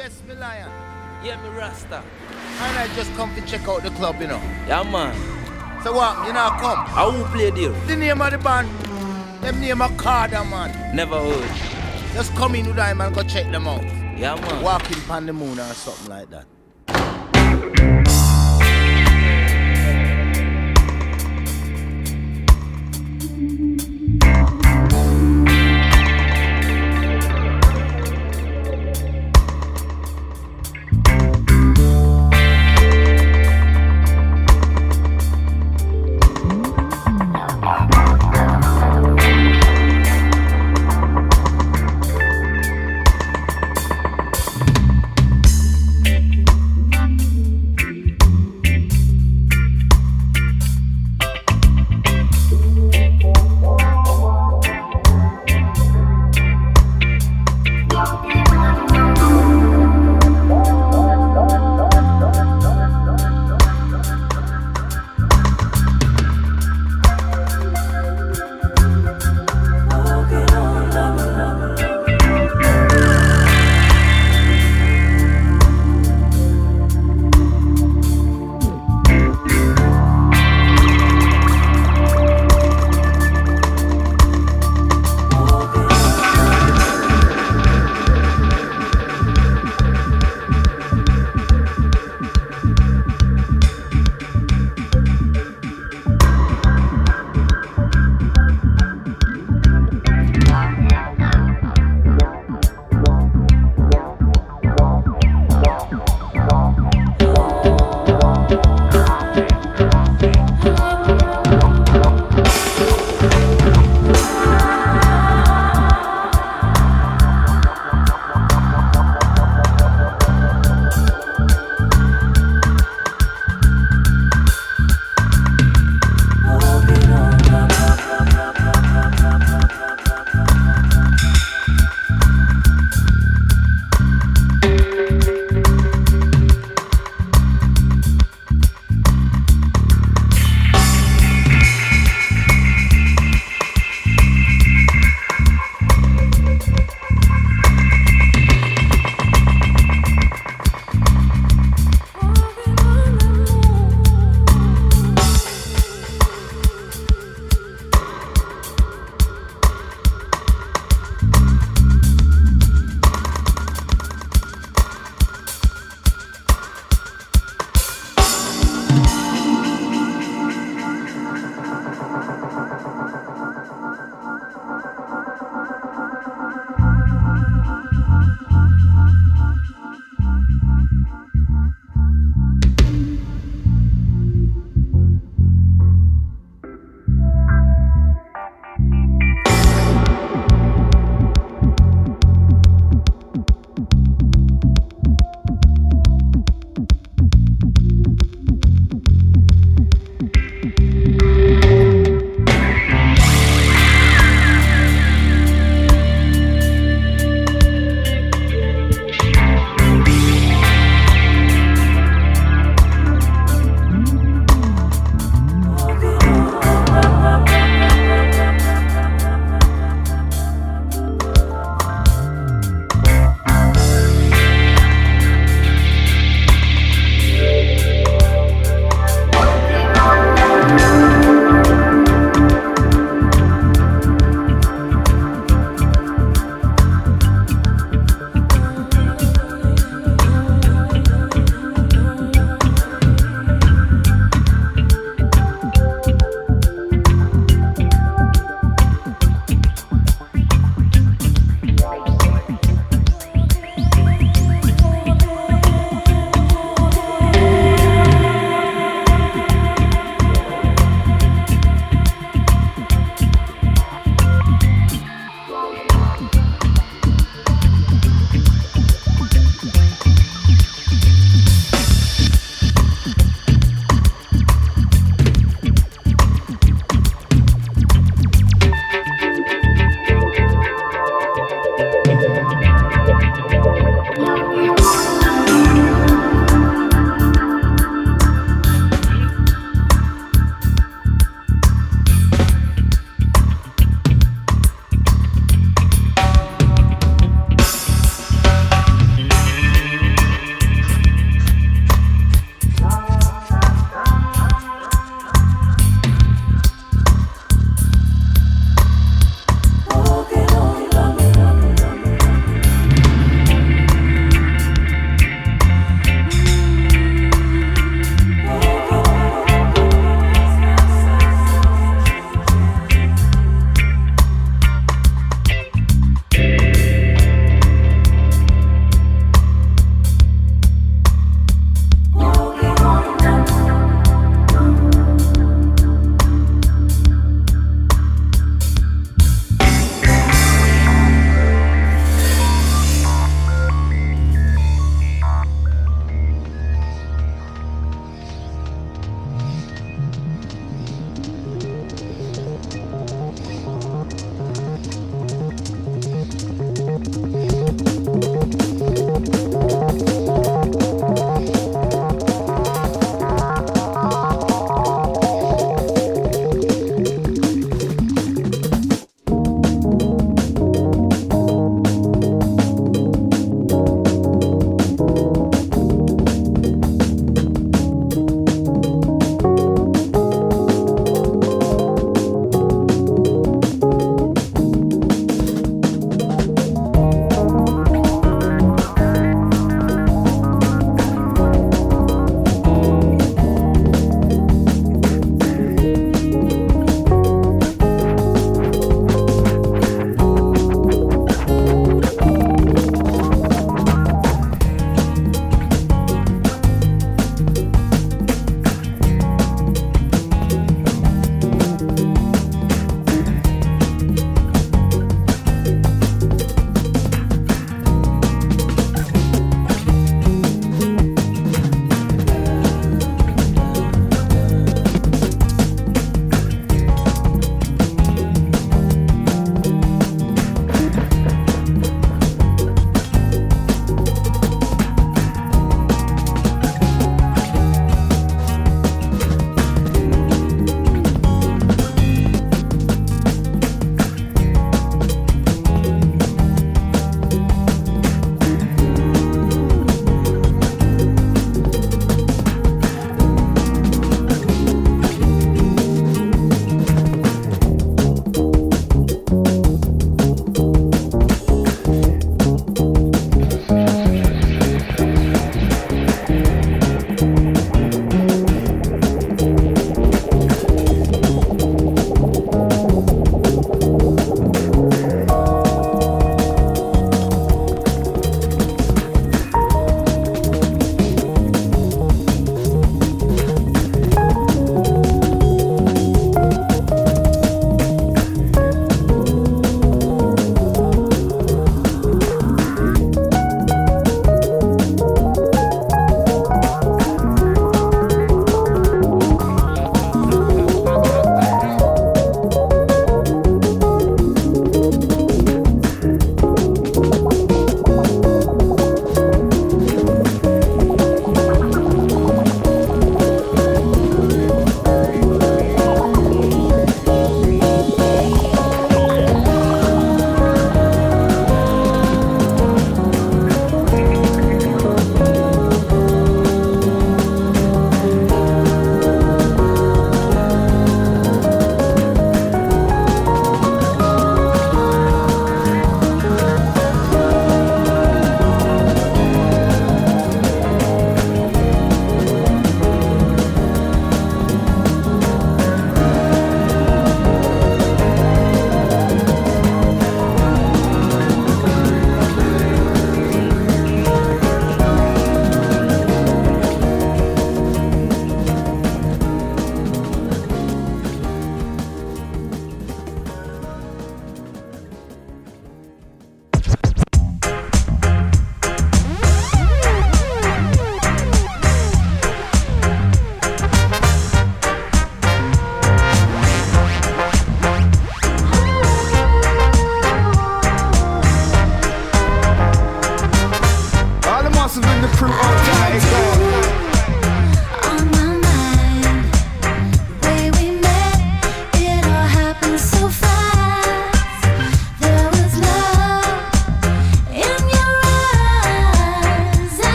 Yes, me lion. Yeah, me Rasta. And I just come to check out the club, you know. Yeah, man. So what, you know, come? How who play there? The name of the band, them name of Carter, man. Never heard. Just come in with them and go check them out. Yeah, man. Walking upon the moon or something like that.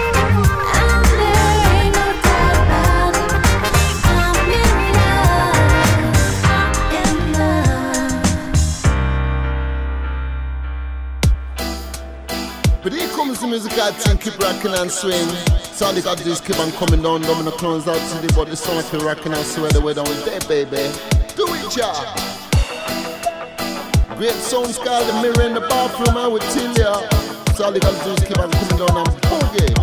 But here comes the music I think keep rocking and swing. So all they got to do is keep on coming down, I'm gonna close out to the body, so I feel rocking and swing the way down there, baby. Do it, y'all. Great sounds called the mirror in the bathroom, I would tell ya. So all they got to do is keep on coming down and boogie.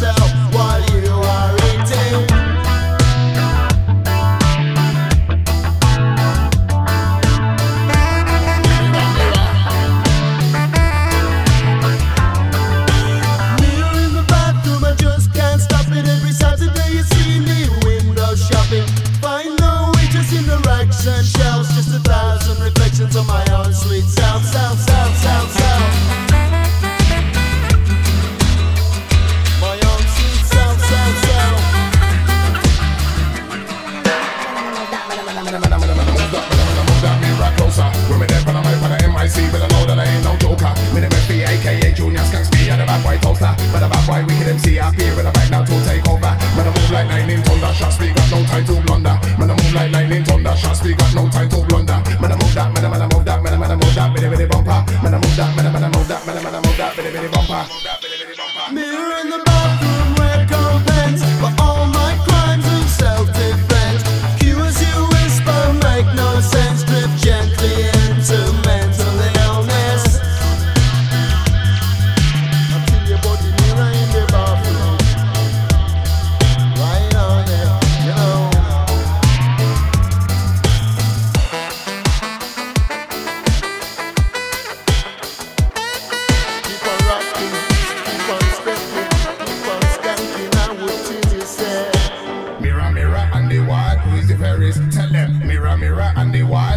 While you are eating.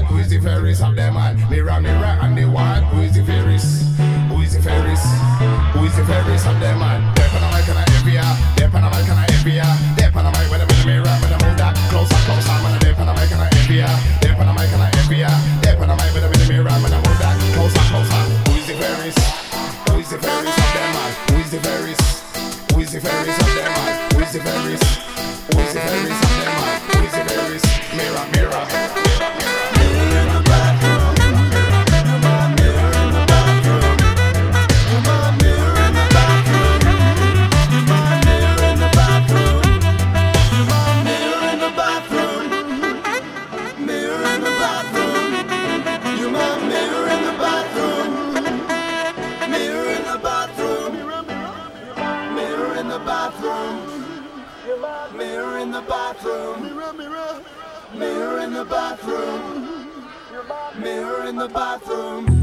one? Who is the fairest of them all? Mirror, mirror on the wall. Who is the fairest? Who is the fairest? Who is the fairest of them all? Dep on a mic and a heavier. Dep on a mic and a heavier. Dep on a mic with a mirror. When I move that closer, closer. When I dep on a mic and a heavier. Dep on a mic and a heavier. Dep on a mic with a mirror. When I move that closer, closer. Who is the fairest? Who is the fairest of them all? Who is the fairest? Who is the fairest of them all? Who is the fairest? Who is the fairest of them all? Who is the fairest? Mirror, mirror. Mirror in the bathroom. You're my mirror in the bathroom. You're my mirror in the bathroom. You're my mirror in the bathroom. You're my mirror in the bathroom. Mirror in the bathroom. You're my mirror in the bathroom. Mirror in the bathroom. Mirror in the bathroom. Mirror in the bathroom. Mirror, mirror. Mirror in the bathroom. Mirror in the bathroom.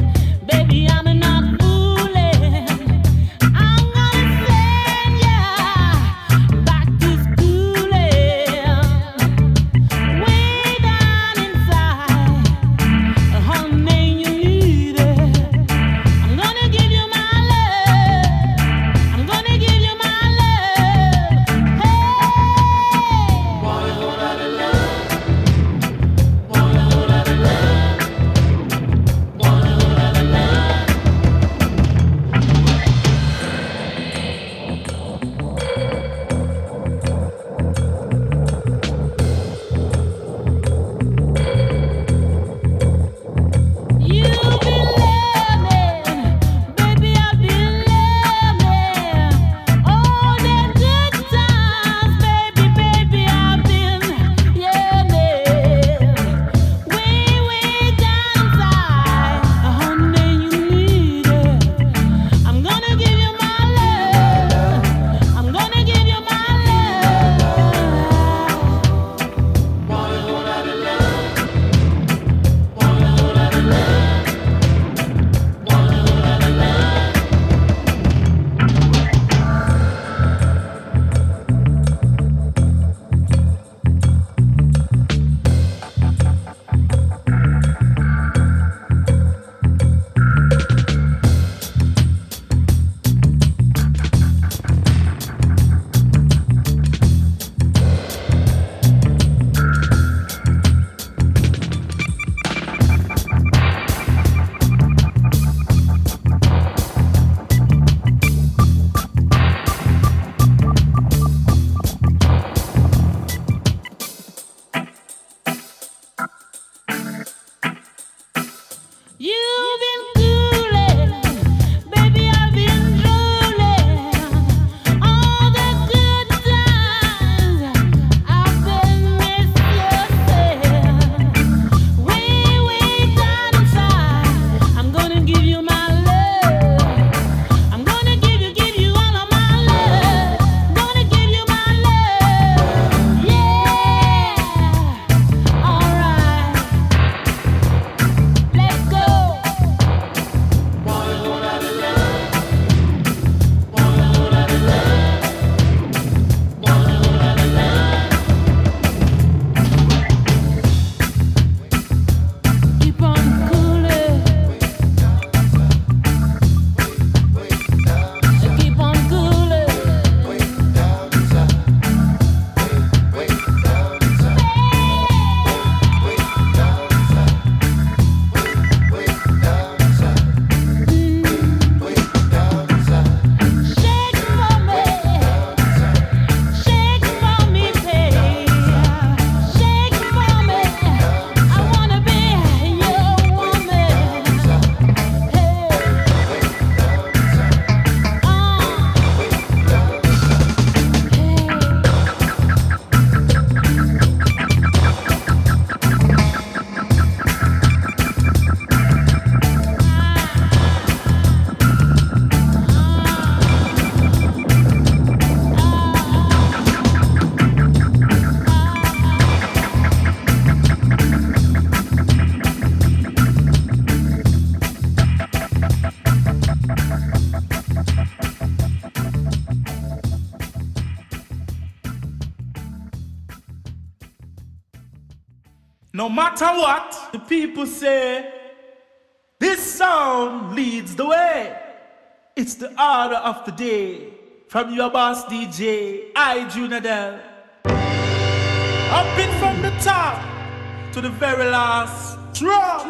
Baby, I'm not fooling. I'm gonna send ya No matter what the people say, this sound leads the way. It's the order of the day. From your boss DJ, I, Junadel. Up in from the top to the very last drop.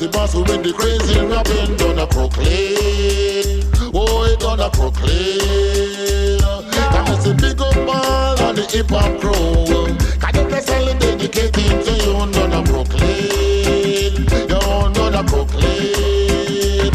the boss with the crazy rapping gonna proclaim. Oh, it gonna proclaim. That is a big up ball on the hip hop crew. Can you bless all dedicated to you gonna proclaim. You gonna proclaim.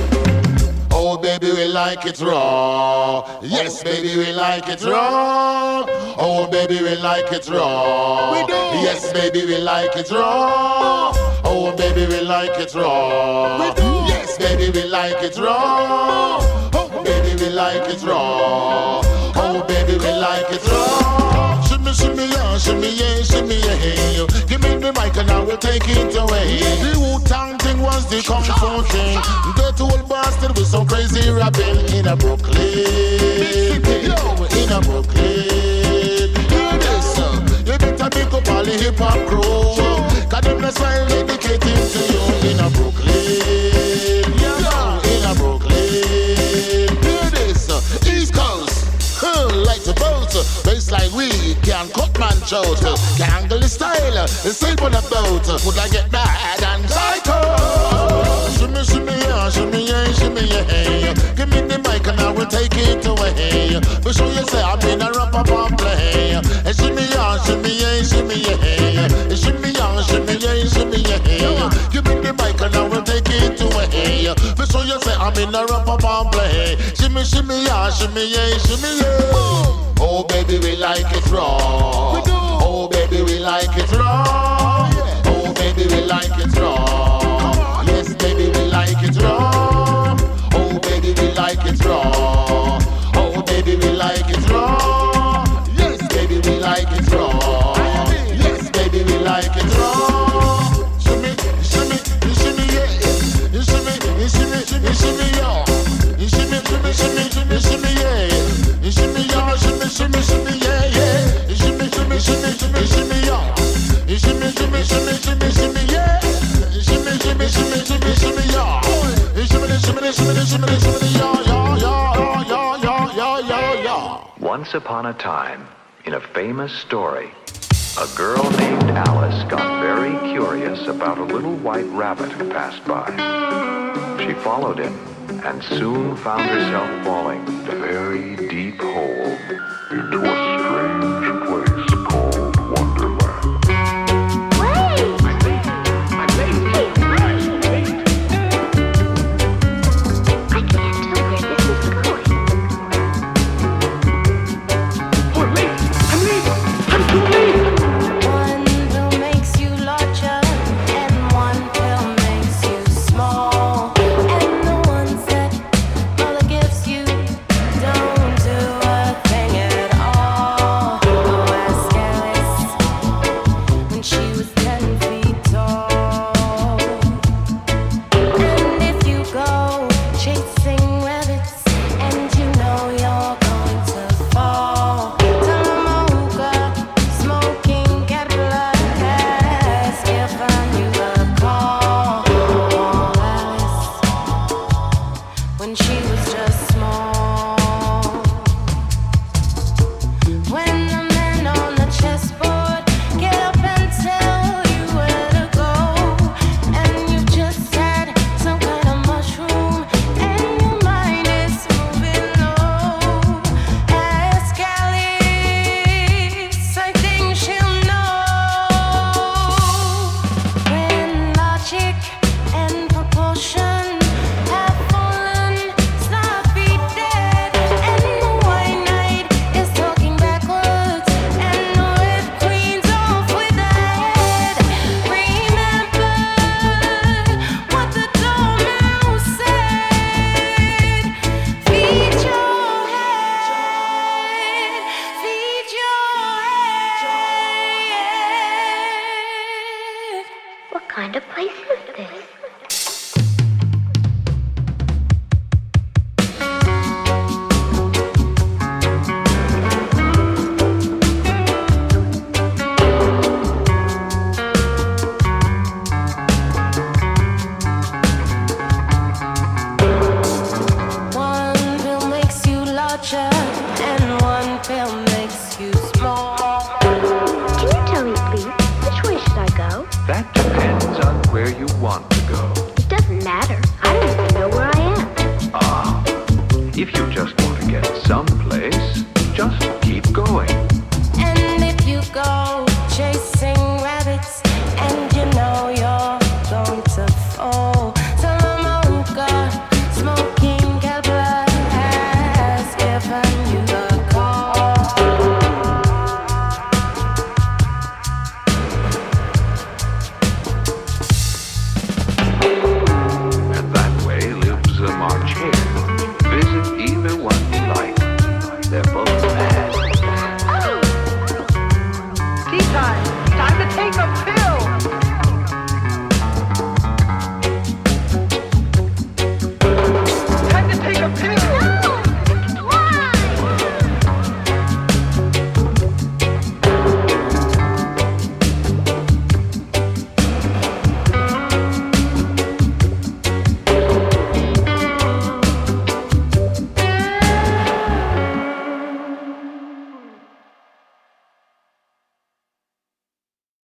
Oh baby, we like it raw. Yes, baby, we like it raw. Oh baby, we like it raw. We do. Yes, baby, we like it raw. Oh baby, we like it raw. We do. Yes, baby, we like it raw. Oh baby, we like it raw. Oh baby, we like it raw. Shimmy, shimmy, yeah, shimmy, yeah, shimmy, yeah. Give me the mic and I will take it away. The Wu-Tang thing was the Kung Fu thing. Dirty old bastard with some crazy rapping in a Brooklyn. Yo, in a Brooklyn. Hear this, you better pick up all the hip-hop crew. Cause them the style dedicated to you in a Brooklyn. Yeah, in a Brooklyn. Hear this, East Coast. Like the boat, baseline we can cut man short. Can angle the style, sleep on the boat. Would I get bad and psycho? Shimmy, shimmy, yeah, shimmy, yeah, shimmy, yeah. Give me the mic and I will take it away. Be sure you say I'm in a rapper and play. Shimmy, yeah, shimmy, yeah, shimmy, yeah. Shimmy, yeah, shimmy, yeah, shimmy, yeah. Give me the mic and I will take it away. Be sure you say I'm in a rapper and play. Shimmy, shimmy, yeah, shimmy, yeah, shimmy, yeah. Oh baby, we like it raw. We do. Oh baby, we like it raw. Oh baby, we like it raw. Yes, baby, we like it raw. Oh baby, we like it raw. Oh baby, we like it raw. Yes, baby, we like it raw. Yes, baby, we like it raw. Shimmy, shimmy, shimmy, yeah. Shimmy, shimmy, shimmy, shimmy, yeah. Shimmy, shimmy, shimmy, shimmy, shimmy, yeah. Shimmy, yeah, shimmy, shimmy, shimmy, yeah, yeah. Shimmy, shimmy, shimmy, shimmy, shimmy, yeah. Shimmy, shimmy, shimmy, shimmy, shimmy, yeah. Shimmy, shimmy, shimmy, shimmy, shimmy, yeah. Shimmy, shimmy, shimmy, shimmy, shimmy, yeah, yeah. Once upon a time, in a famous story, a girl named Alice got very curious about a little white rabbit who passed by. She followed him and soon found herself falling a very deep hole into a strange place called Wonderland. Wait! I'm late. I can't tell where this is going. I'm late. I'm too late. One pill makes you larger, and one pill makes you small. And the ones that mother gives you don't do a thing at all. Oh, ask Alice when she was 10 feet tall. And if you go chasing rabbits and you know you're going to fall, tell 'em hookah, smoking, get blood gas, giving you a call. Oh, Alice, when she was just small. When the men on the chessboard get up and tell you where to go, and you just had some kind of mushroom, and your mind is moving low, ask Alice, I think she'll know. When logic and proportion have fallen, sloppy dead, and the white knight is talking backwards, and the red queen's off with the head. Remember what the dormouse said. Feed your head, feed your head. What kind of place is this? One pill makes you larger, and one pill makes you small. Can you tell me, please, which way should I go? That depends on where you want to go. It doesn't matter. I don't even know where I am. Ah, if you just want to get someplace, just keep going.